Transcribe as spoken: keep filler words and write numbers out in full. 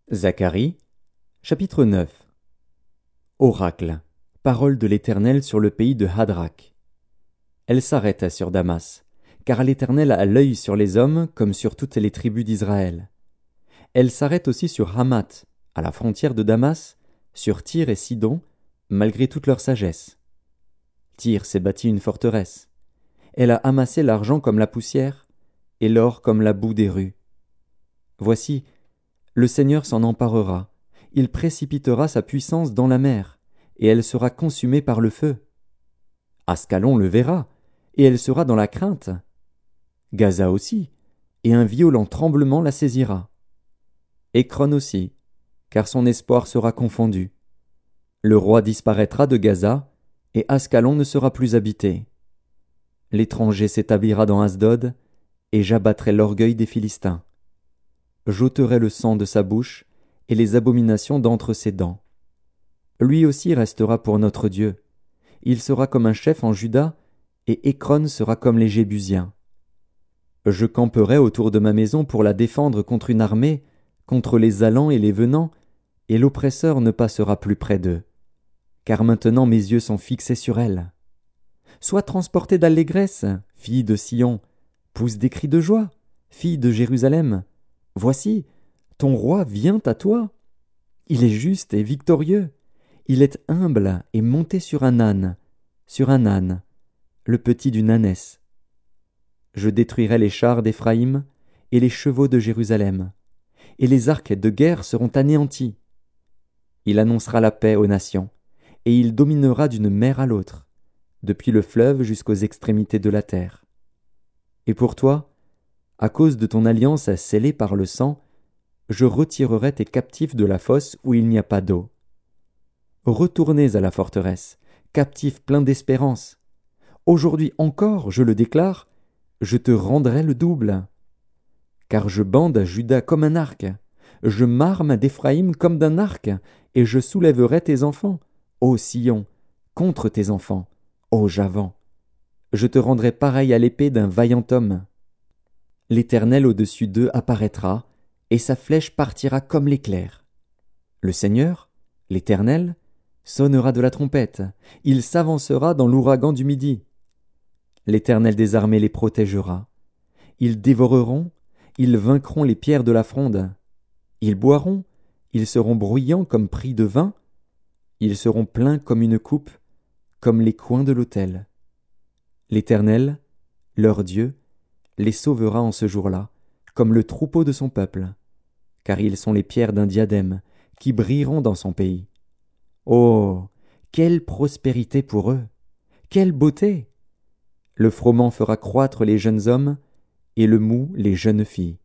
Zacharie, chapitre neuf. Oracle, parole de l'Éternel sur le pays de Hadrach. Elle s'arrête sur Damas, car l'Éternel a l'œil sur les hommes comme sur toutes les tribus d'Israël. Elle s'arrête aussi sur Hamath, à la frontière de Damas, sur Tyr et Sidon, malgré toute leur sagesse. Tyr s'est bâti une forteresse. Elle a amassé l'argent comme la poussière, et l'or comme la boue des rues. Voici, le Seigneur s'en emparera, il précipitera sa puissance dans la mer, et elle sera consumée par le feu. Ascalon le verra, et elle sera dans la crainte. Gaza aussi, et un violent tremblement la saisira. Écron aussi, car son espoir sera confondu. Le roi disparaîtra de Gaza, et Ascalon ne sera plus habité. L'étranger s'établira dans Asdod, et j'abattrai l'orgueil des Philistins. J'ôterai le sang de sa bouche, et les abominations d'entre ses dents. Lui aussi restera pour notre Dieu. Il sera comme un chef en Juda, et Écron sera comme les Jébusiens. Je camperai autour de ma maison pour la défendre contre une armée, contre les allants et les venants, et l'oppresseur ne passera plus près d'eux. Car maintenant mes yeux sont fixés sur elle. Sois transportée d'allégresse, fille de Sion, pousse des cris de joie, fille de Jérusalem. Voici, ton roi vient à toi. Il est juste et victorieux. Il est humble et monté sur un âne, sur un âne, le petit d'une ânesse. Je détruirai les chars d'Éphraïm et les chevaux de Jérusalem, et les arcs de guerre seront anéantis. Il annoncera la paix aux nations, et il dominera d'une mer à l'autre, depuis le fleuve jusqu'aux extrémités de la terre. Et pour toi, à cause de ton alliance scellée par le sang, je retirerai tes captifs de la fosse où il n'y a pas d'eau. Retournez à la forteresse, captifs pleins d'espérance. Aujourd'hui encore, je le déclare, je te rendrai le double. Car je bande Juda comme un arc, je m'arme d'Éphraïm comme d'un arc, et je soulèverai tes enfants, ô Sion, contre tes enfants, ô Javan. Je te rendrai pareil à l'épée d'un vaillant homme. L'Éternel au-dessus d'eux apparaîtra, et sa flèche partira comme l'éclair. Le Seigneur, l'Éternel, sonnera de la trompette, il s'avancera dans l'ouragan du midi. L'Éternel des armées les protégera. Ils dévoreront, ils vaincront les pierres de la fronde. Ils boiront, ils seront bruyants comme pris de vin. Ils seront pleins comme une coupe, comme les coins de l'autel. L'Éternel, leur Dieu, les sauvera en ce jour-là, comme le troupeau de son peuple, car ils sont les pierres d'un diadème, qui brilleront dans son pays. Oh, quelle prospérité pour eux! Quelle beauté! Le froment fera croître les jeunes hommes, et le mou les jeunes filles.